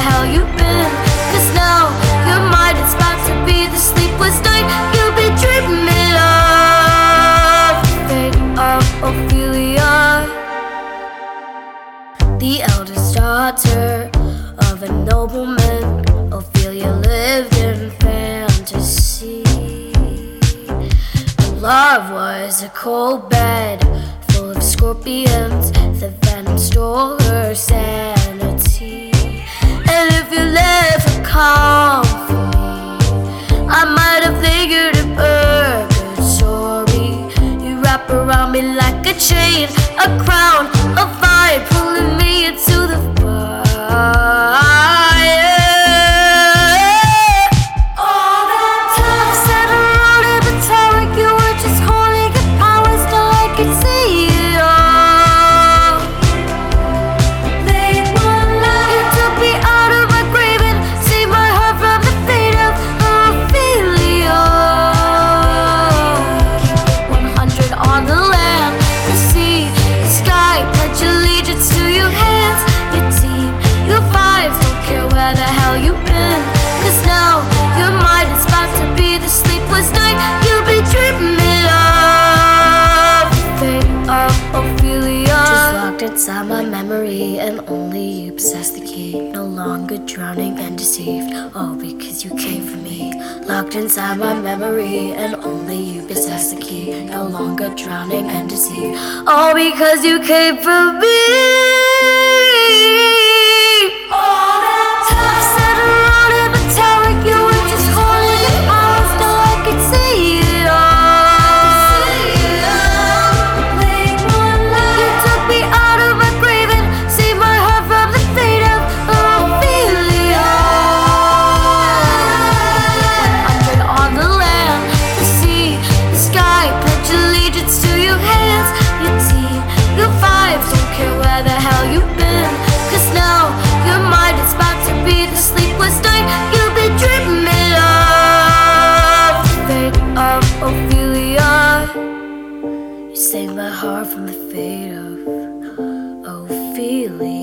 hell you been. Cause now your mind is about to be the sleepless night you'll be dreaming of. Fate of Ophelia, the eldest daughter of a nobleman. Ophelia lived in fantasy. Her love was a cold bed full of scorpions. The venom stole her sanity. And if you never come for me, I might have figured a purgatory. You wrap around me like a chain, a crown, a vine, pulling me into the fire. All that time sat around in the tower, you were just holding your powers till I could see it all. Late one night, you took me out of my grave and saved my heart from the fate of Ophelia. 100 on the land, the sea, the sky, pledge allegiance to your hands. Your team, your vibes, don't care where the hell you've been. Cause now your mind is about to be the sleepless night you'll be dreaming of. Fate of Ophelia, just locked inside my memory, and only you possess the key. No longer drowning and deceived, all because you came for me. Locked inside my memory, and only you possess the key. No longer drowning and deceived, all because you came for me. All that time sat around in the tower, you were just holding your powers till I could see it all. Late one night, you took me out of my grave and saved my heart from the fate of Ophelia. 100 on the land, the sea, the sky, pledge allegiance to your hands. Your team, your vibes, don't care where the hell you've been. Cause now your mind is about to be the sleepless night you'll be dreaming of. Fate of Ophelia, you saved my heart from the fate of Ophelia.